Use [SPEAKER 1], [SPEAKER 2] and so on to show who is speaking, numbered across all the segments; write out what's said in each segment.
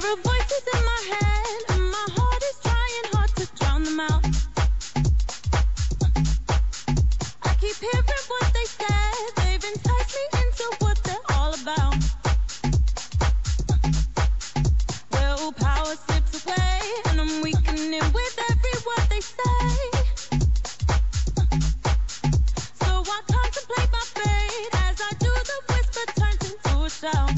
[SPEAKER 1] of voices in my head, and my heart is trying hard to drown them out. I keep hearing what they said, they've enticed me into what they're all about. Willpower slips away, and I'm weakening with every word they say. So I contemplate my fate as I do. The whisper turns into a shout.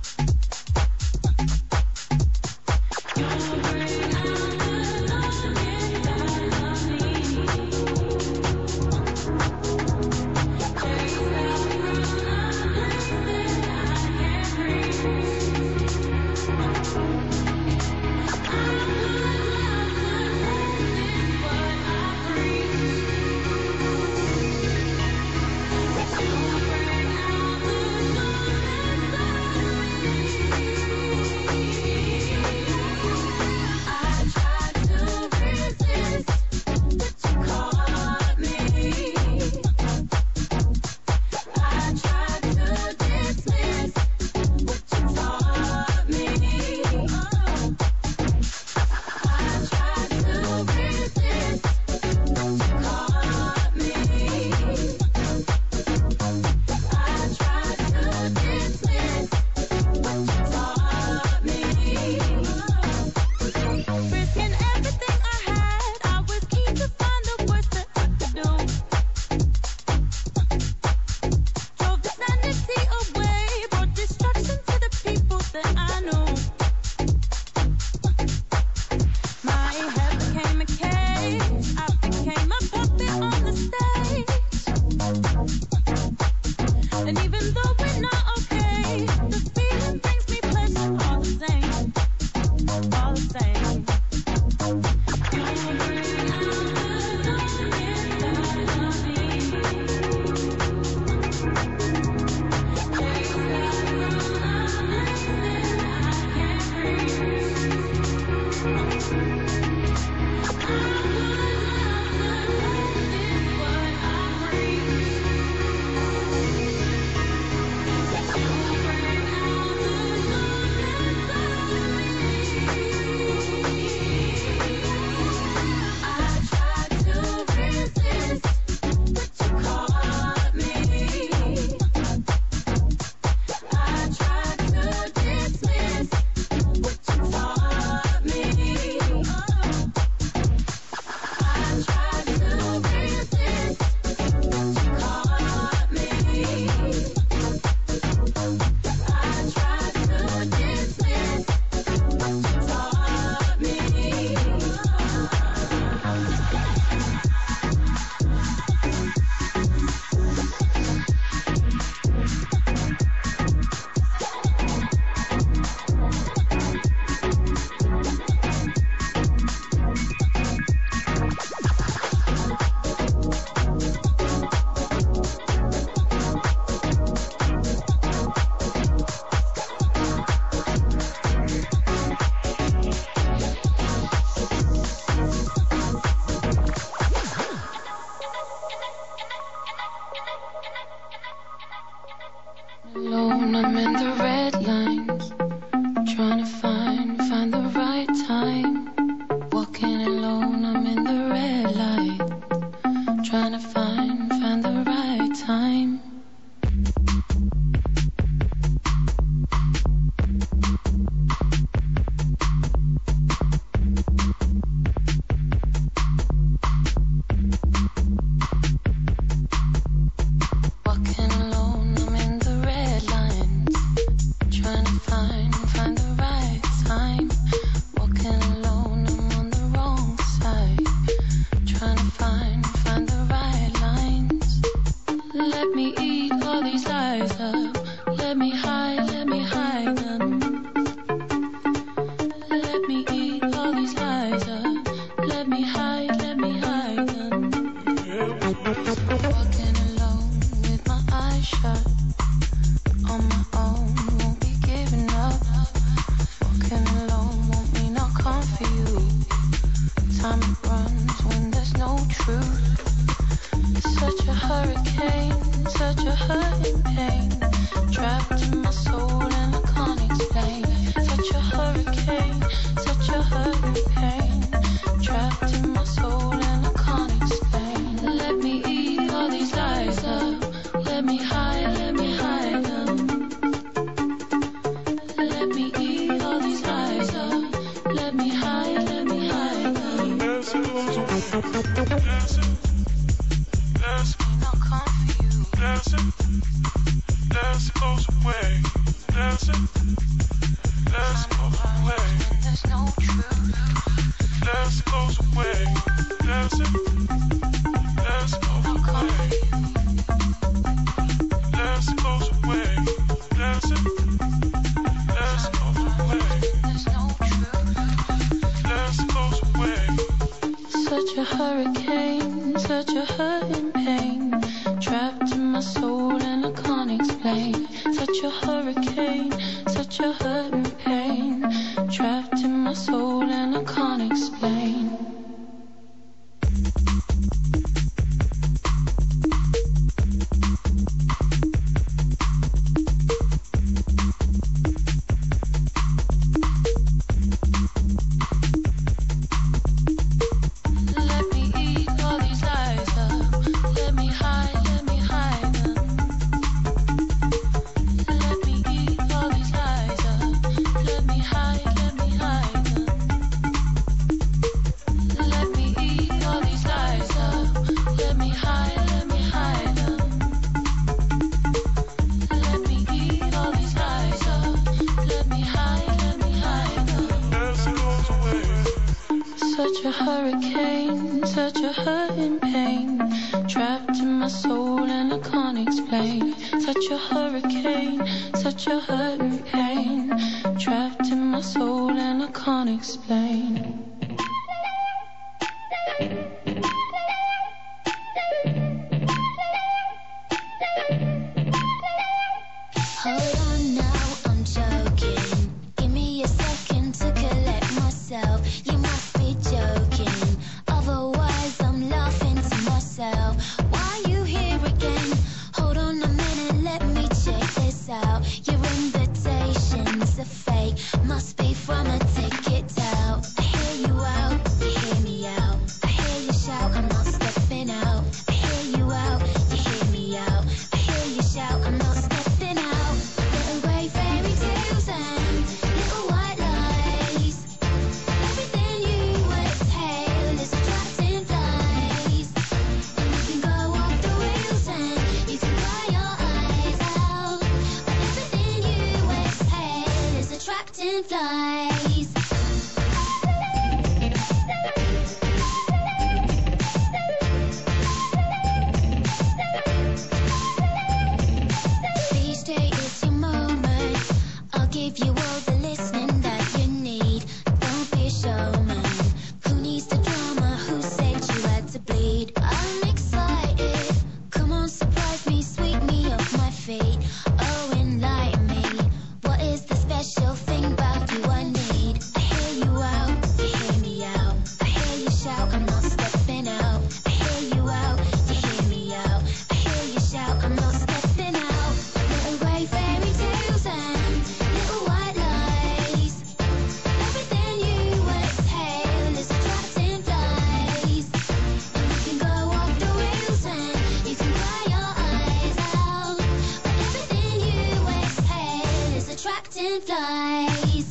[SPEAKER 2] Alone, I'm in the red lines, trying to find the right time. Walking alone, I'm in the red light, trying to find the right time. Walking alone, I'm in the red lines, trying to find the right time. Walking alone, I'm on the wrong side, trying to find the right lines. Let me eat all these lies up, let me hide them. Let me eat all these lies up, let me hide them. Walking alone with my eyes shut, on my own, won't be giving up. Less goes away. There's no truth. Less goes away. Less goes away. Less goes away. Less goes away. There's no truth. Less goes away. Such a hurricane, such a hurting pain, trapped in my soul and I can't explain. Such a hurricane, such a hurting pain, trapped in my soul and I can't explain. Such a hurricane, such a hurting pain, trapped in my soul and I can't explain. Such a hurricane, such a hurting pain, trapped in my soul and I can't explain.
[SPEAKER 3] Hold on now, I'm joking. Give me a second to collect myself. You must be joking. Otherwise, I'm laughing to myself. Why you here again? Hold on a minute, let me check this out. Your invitation's a fake. Must be from a ticket out. I hear you out, you hear me out. I hear you shout, I'm not stepping out. I hear you out, you hear me out. I hear you shout, I'm not stepping out. Little grey fairy tales and little white lies. Everything you exhale is attracting flies. And you can go off the rails and you can cry your eyes out. But everything you exhale is attracting flies. These days is your moment. I'll give you all the listening that you need. Don't be a showman. Who needs the drama? Who said you had to bleed? I'm excited. Come on, surprise me, sweep me off my feet. Oh, enlighten me. What is the special thing about you I need? I hear you out, you hear me out. I hear you shout, I'm not stepping out. I hear you out, you hear me out. I hear you shout, I'm not stepping out. Little grey fairy tales and little white lies. Everything you exhale is attracting flies. And you can go off the rails and you can cry your eyes out. But everything you exhale is attracting flies.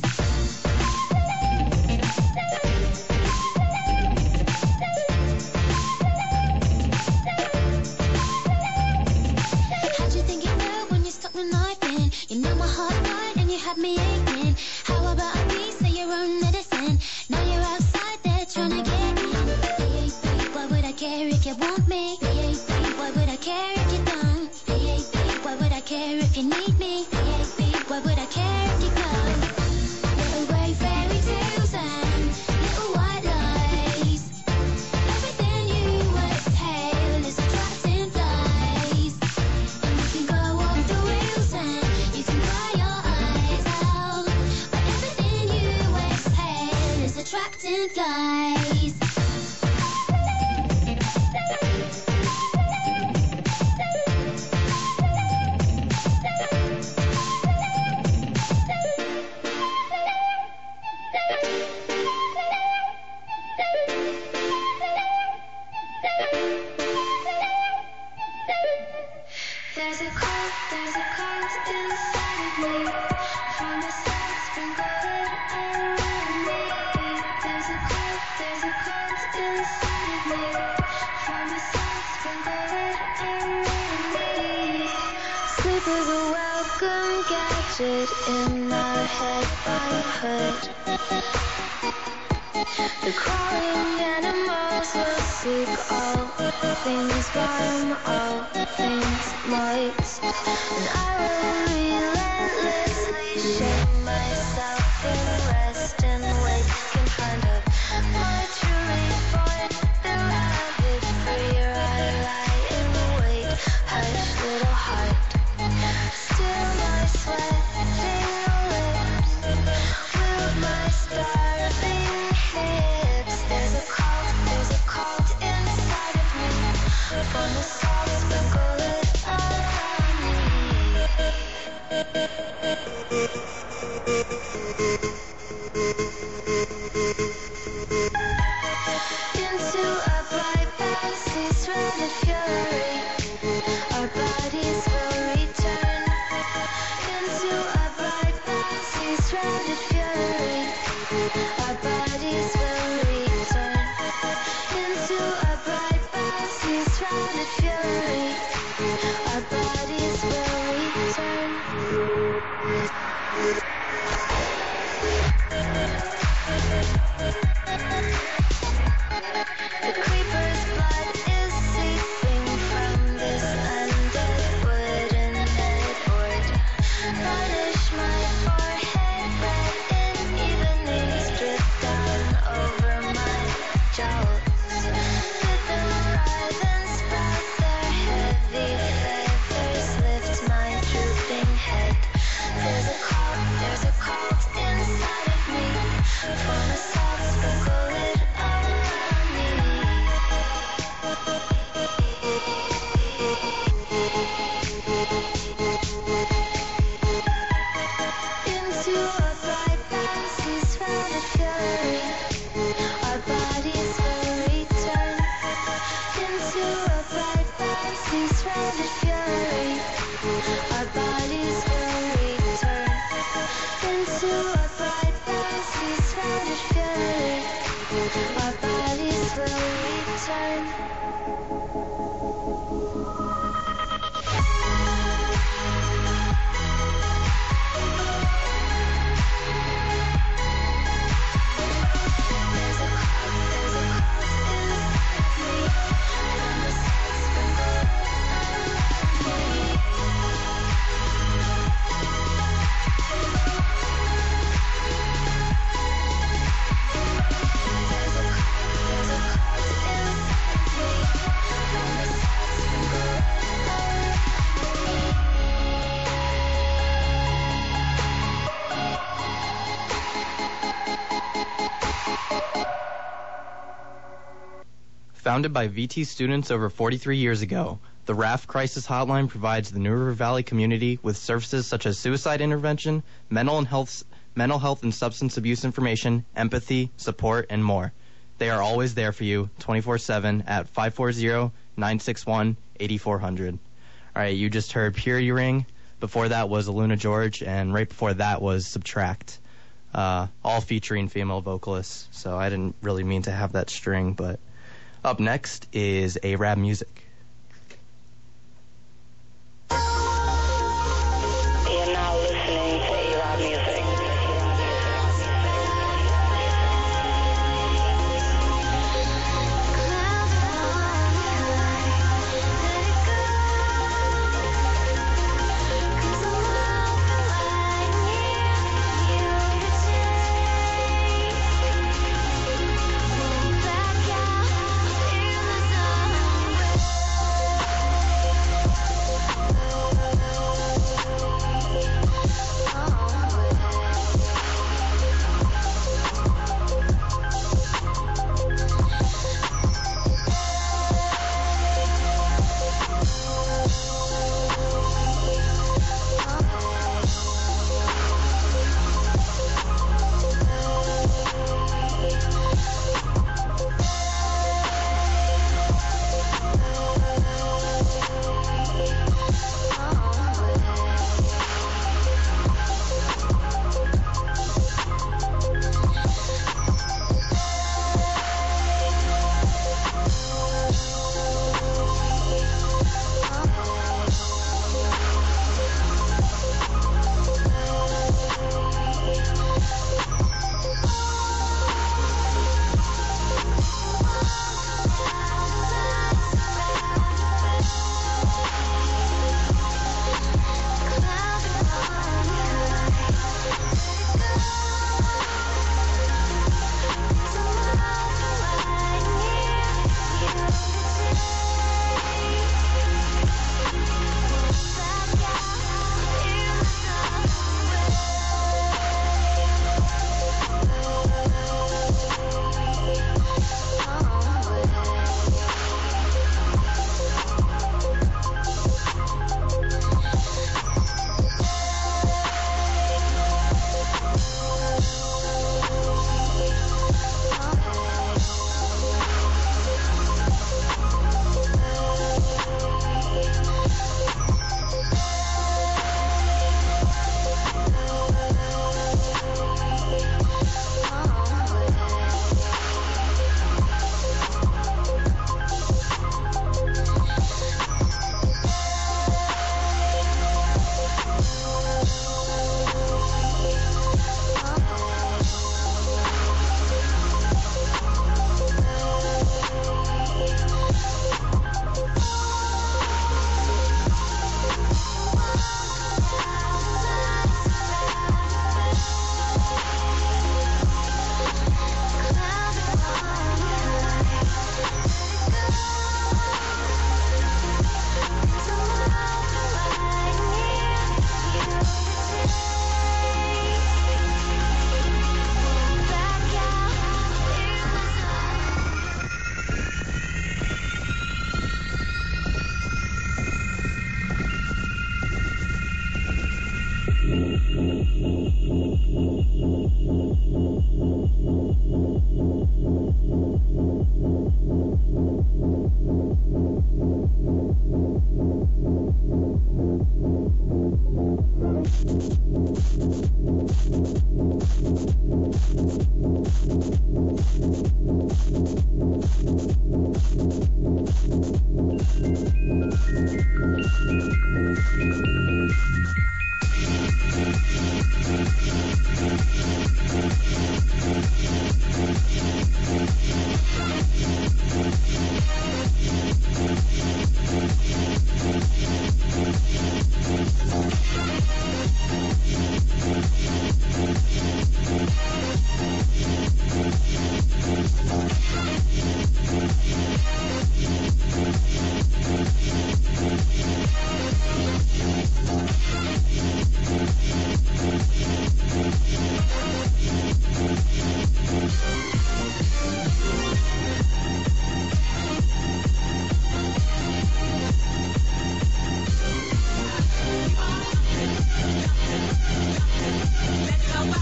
[SPEAKER 3] How'd you think it would when you stuck the knife in? You know my heart right and you had me aching. How about a piece of your own medicine? Now you're outside there trying to get in. Why would I care if you want me? Why would I care if you don't? Why would I care if you need me? Why would I care if you go? Little grey fairy tales and little white lies. Everything you exhale is attracting flies. And you can go off the rails and you can cry your eyes out. But everything you exhale is attracting flies.
[SPEAKER 2] There's a cold inside of me. From the sides sprinkled around me. There's a cold
[SPEAKER 3] welcome gadget in our head by hood. The crawling animals will seek all things warm, all things moist. And I will relentlessly shame myself in rest and wait. Can find out my truly born the rabbit free. I lie in wait, hush little heart. Still my sweating lips, will my starving hips. There's a cult inside of me. From the salt sprinkle it around me. Into a bright fancy shrouded fury, our bodies will return. Into a bright fancy shrouded fury, our bodies will return. Into a bright fancy shrouded fury, our bodies will return. The creeper's blood is seeping from this undead wooden headboard. Varnish my forehead red in evenings drip down over my jowls. Let them writhe and sprout their heavy feathers, lift my drooping head. There's a cult inside of me. From a salt sprinkle it around me. Into a bright fancy shrouded fury, our bodies will return. Into a bright fancy shrouded fury, our bodies will return. Into a bright fancy shrouded fury, our bodies will return. There's a cult inside me. From the salt sprinkle around me. There's a cult inside me. From the salt sprinkle around me.
[SPEAKER 4] Founded by VT students over 43 years ago, the RAF Crisis Hotline provides the New River Valley community with services such as suicide intervention, mental health and substance abuse information, empathy, support, and more. They are always there for you, 24/7 at 540-961-8400. All right, you just heard Purity Ring. Before that was Aluna George, and right before that was Subtract, all featuring female vocalists. So I didn't really mean to have that string, but up next is A-Rab Music.
[SPEAKER 5] You're now listening to A-Rab Music.
[SPEAKER 3] Back out in the zone.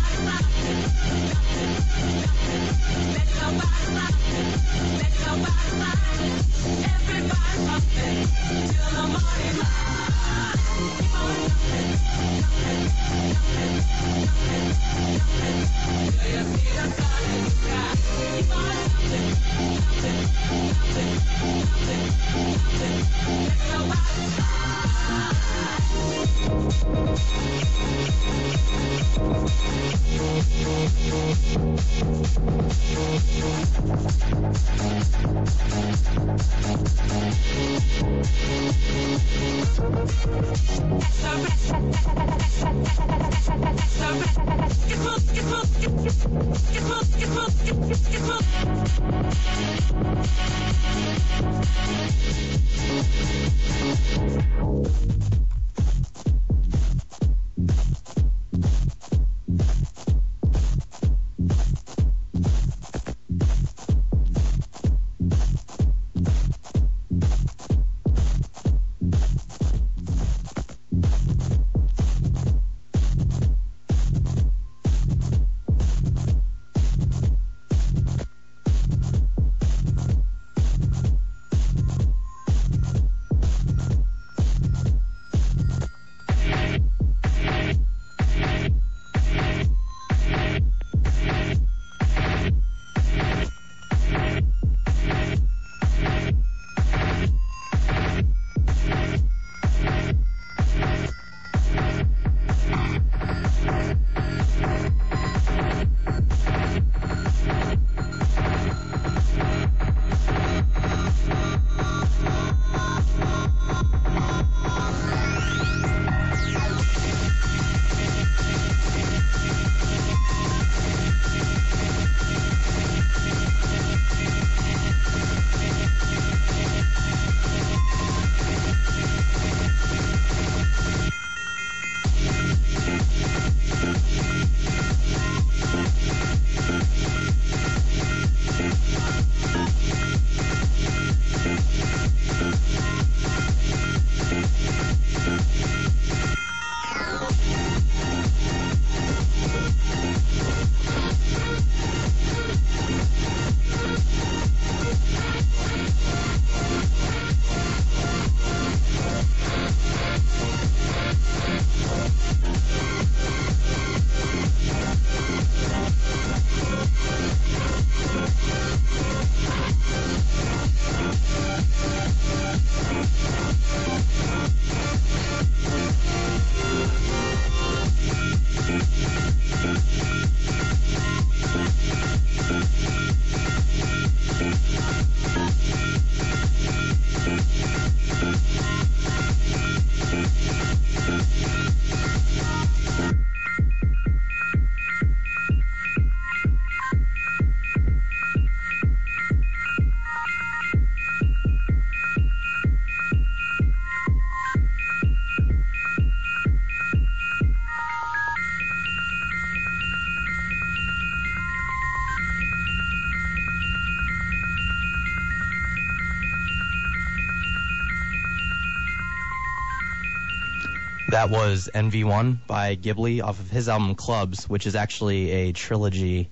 [SPEAKER 4] That was NV1 by Ghibli off of his album Clubs, which is actually a trilogy,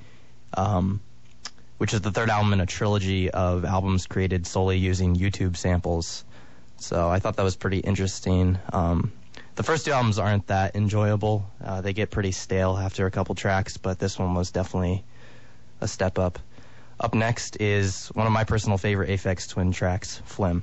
[SPEAKER 4] which is the third album in a trilogy of albums created solely using YouTube samples. So I thought that was pretty interesting. The first two albums aren't that enjoyable. They get pretty stale after a couple tracks, but this one was definitely a step up. Up next is one of my personal favorite Aphex Twin tracks, Phlegm.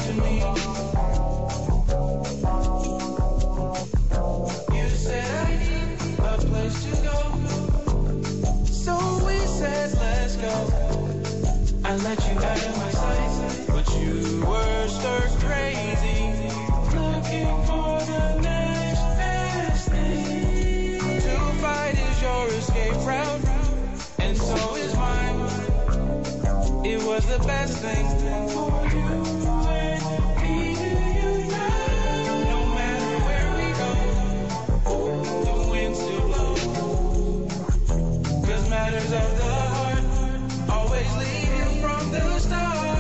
[SPEAKER 6] to me. You said I need a place to go, so we said let's go. I let you out of my sight, but you were stir crazy, looking for the next best thing. To fight is your escape route, and so is mine. It was the best thing for you and me to unite. No matter where we go, the wind still blows. 'Cause matters of the heart always lead you from the start.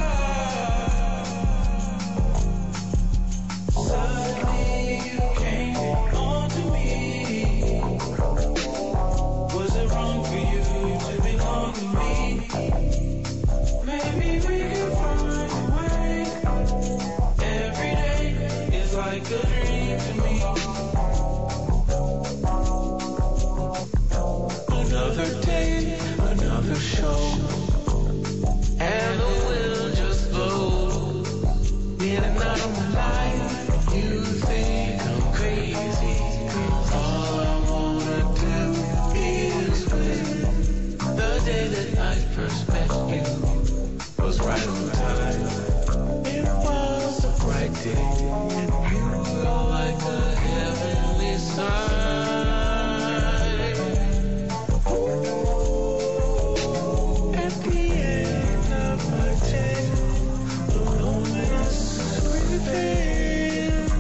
[SPEAKER 6] Suddenly you came on to me. Was it wrong for you to belong to me? Maybe we can find a way. Every day is like a dream to me. Another day, another show, and the wind just blows. In and out of my life, you think I'm crazy, 'cause all I wanna do is win. The day that I first met you was right on time. It was a bright day, and you were like a heavenly sign. At the end of my tale, the loneliness prevailed.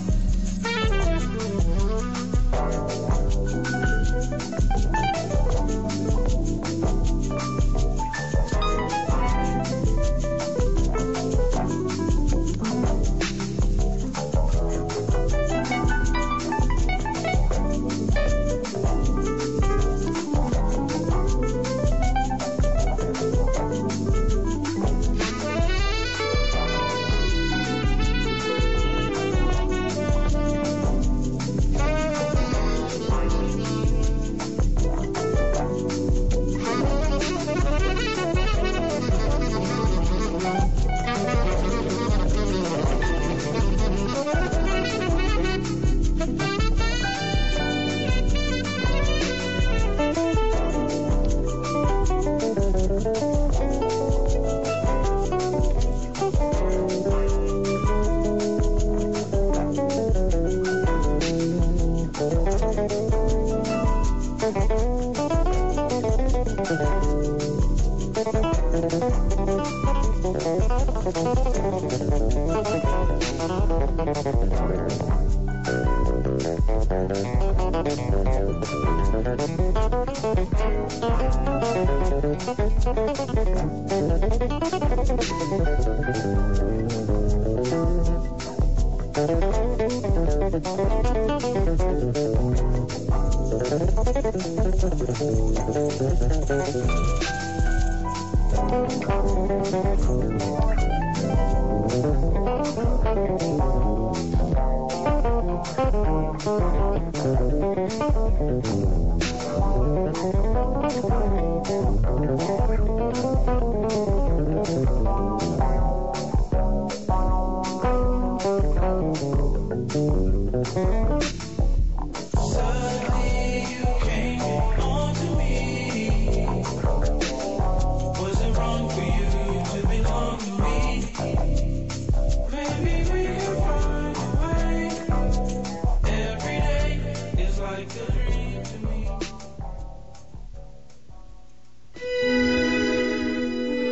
[SPEAKER 6] Suddenly you came on to me. Was it wrong for you to belong to me? Maybe we can find a way. Every day is like a dream to me.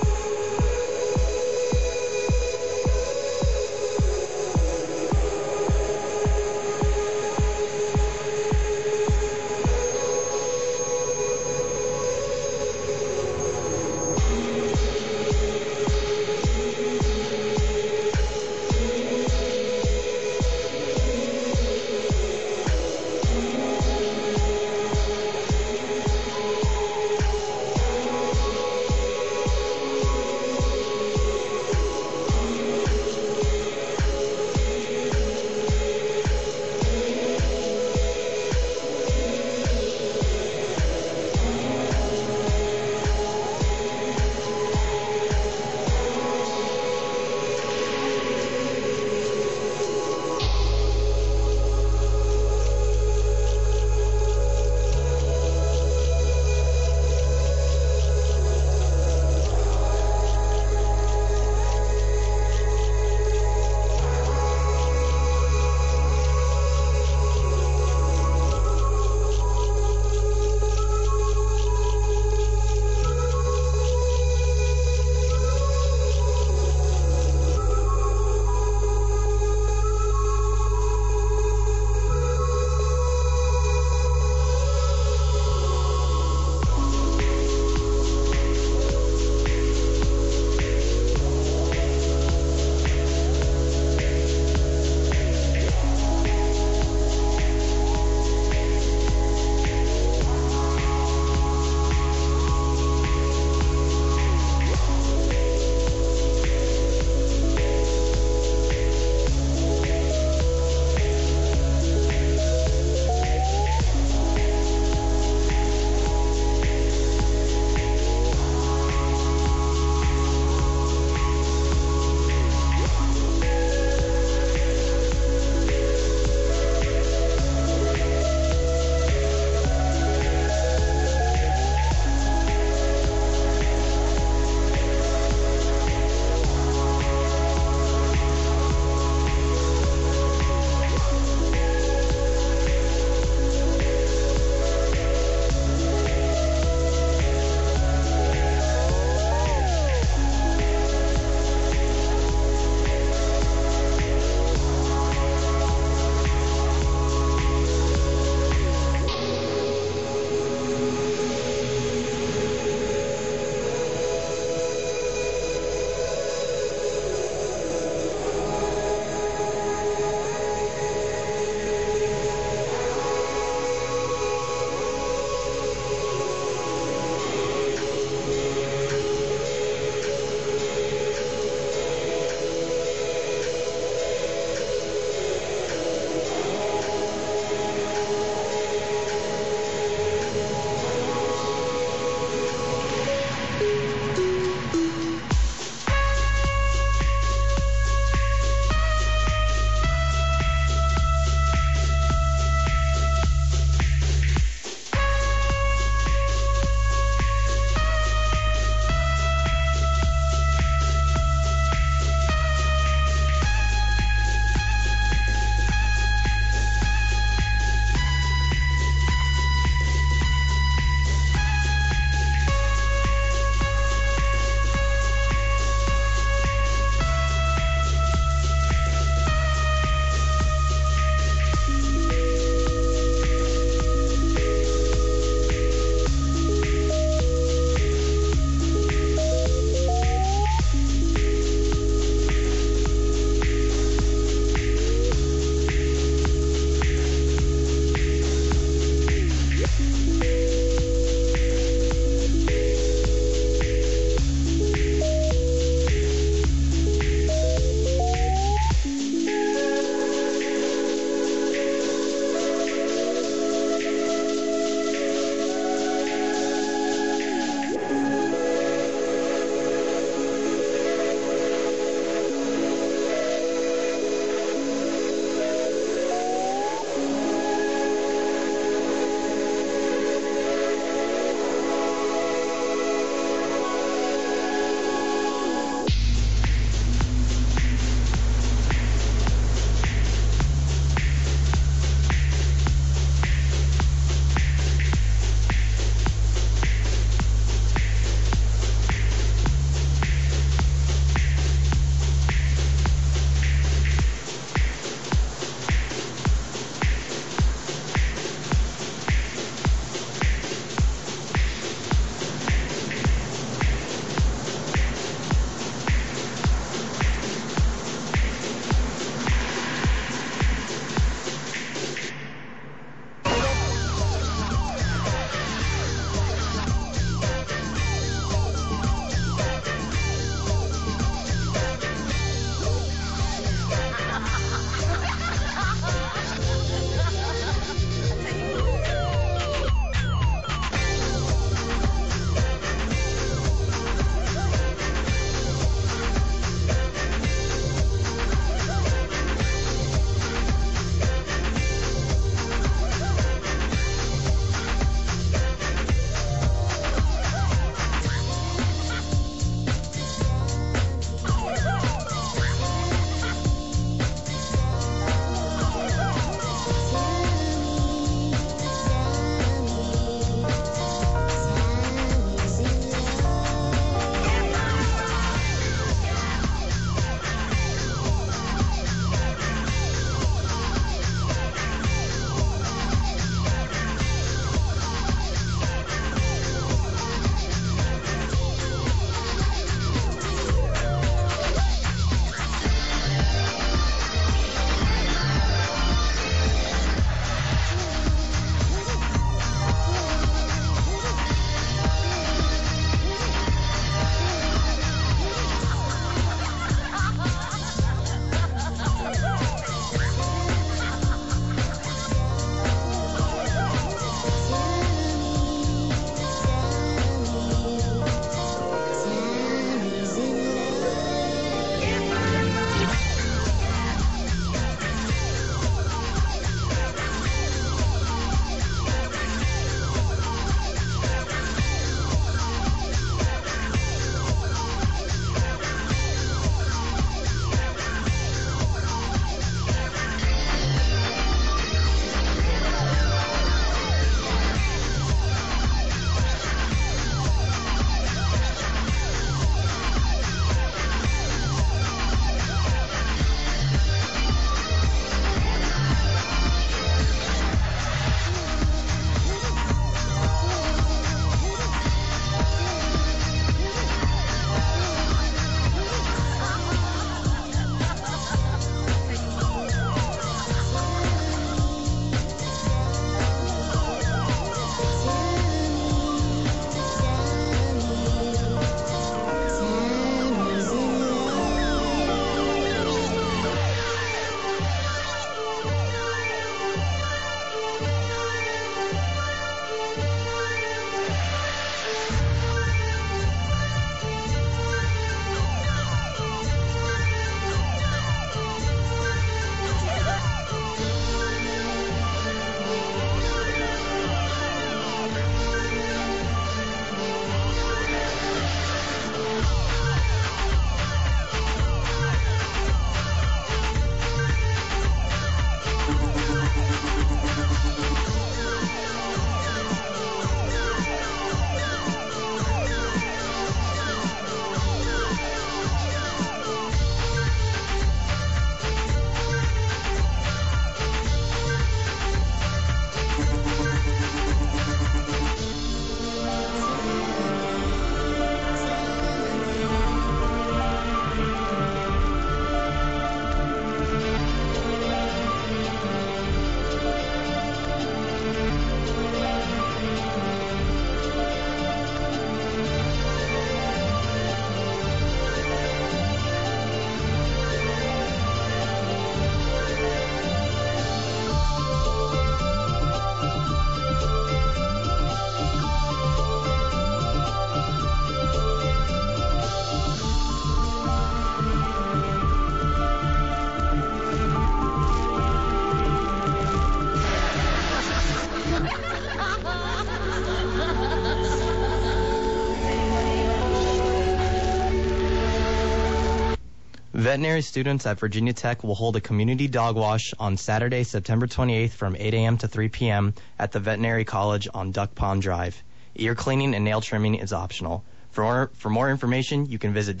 [SPEAKER 4] Veterinary students at Virginia Tech will hold a community dog wash on Saturday, September 28th from 8 a.m. to 3 p.m. at the Veterinary College on Duck Pond Drive. Ear cleaning and nail trimming is optional. For more information, you can visit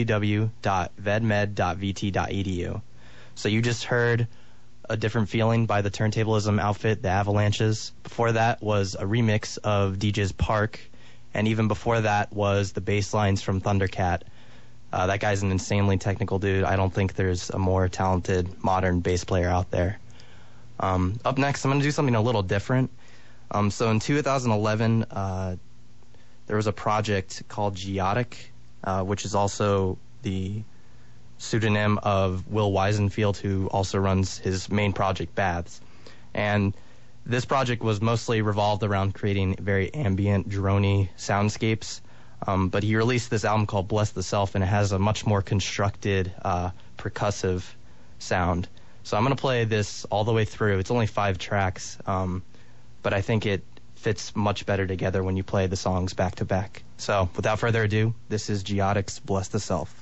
[SPEAKER 4] www.vedmed.vt.edu. So you just heard A Different Feeling by the Turntablism outfit, The Avalanches. Before that was a remix of DJ's Park, and even before that was the bass lines from Thundercat. That guy's an insanely technical dude. I don't think there's a more talented modern bass player out there. Up next, I'm going to do something a little different. So in 2011, there was a project called Geotic, which is also the pseudonym of Will Weisenfield, who also runs his main project, Baths. And this project was mostly revolved around creating very ambient, droney soundscapes. But he released this album called Bless the Self, and it has a much more constructed, percussive sound. So I'm going to play this all the way through. It's only 5 tracks, but I think it fits much better together when you play the songs back to back. So without further ado, this is Geotic's Bless the Self.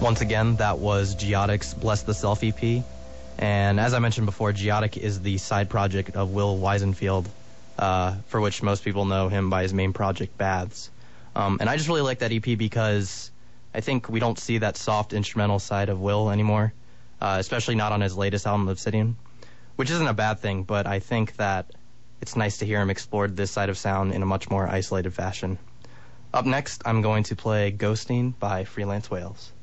[SPEAKER 4] Once again, that was Geotic's Bless the Self EP. And as I mentioned before, Geotic is the side project of Will Weisenfield, for which most people know him by his main project, Baths. And I just really like that EP because I think we don't see that soft instrumental side of Will anymore, especially not on his latest album, Obsidian, which isn't a bad thing, but I think that it's nice to hear him explore this side of sound in a much more isolated fashion. Up next, I'm going to play Ghosting by Freelance Whales.